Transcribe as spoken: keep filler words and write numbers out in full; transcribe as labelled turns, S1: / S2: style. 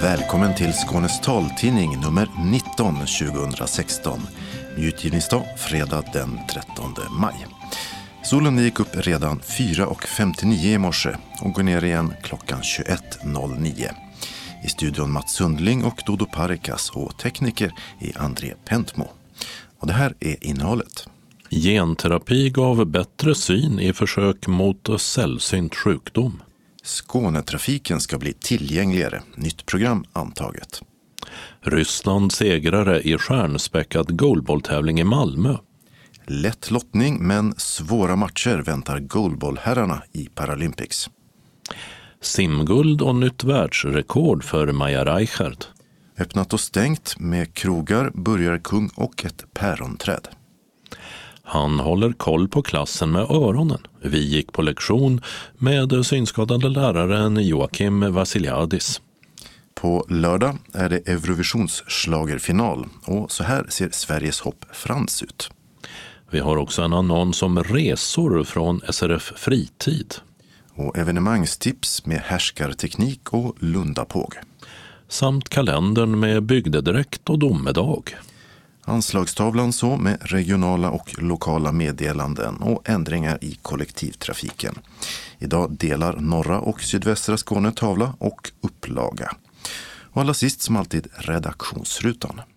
S1: Välkommen till Skånes taltidning nummer nitton tjugohundrasexton. Utgivningsdag fredag den trettonde maj. Solen gick upp redan fyra och femtionio i morse och går ner igen klockan tjugoett noll nio. I studion Mats Sundling och Dodo Parikas och tekniker är André Pentmo. Och det här är innehållet.
S2: Genterapi gav bättre syn i försök mot sällsynt sjukdom.
S1: Skånetrafiken ska bli tillgängligare. Nytt program antaget.
S2: Ryssland segrare i stjärnspäckad goalballtävling i Malmö.
S1: Lätt lottning men svåra matcher väntar goalballherrarna i Paralympics.
S2: Simguld och nytt världsrekord för Maja Reichert.
S1: Öppnat och stängt med krogar, burgarkung och ett päronträd.
S2: Han håller koll på klassen med öronen. Vi gick på lektion med synskadade läraren Joakim Vassiliadis.
S1: På lördag är det Eurovisionsschlagerfinal och så här ser Sveriges hopp Frans ut.
S2: Vi har också en annons om resor från S R F Fritid.
S1: Och evenemangstips med härskarteknik och lundapåg.
S2: Samt kalendern med bygdedräkt och domedag.
S1: Anslagstavlan så med regionala och lokala meddelanden och ändringar i kollektivtrafiken. Idag delar norra och sydvästra Skåne tavla och upplaga. Och allra sist som alltid redaktionsrutan.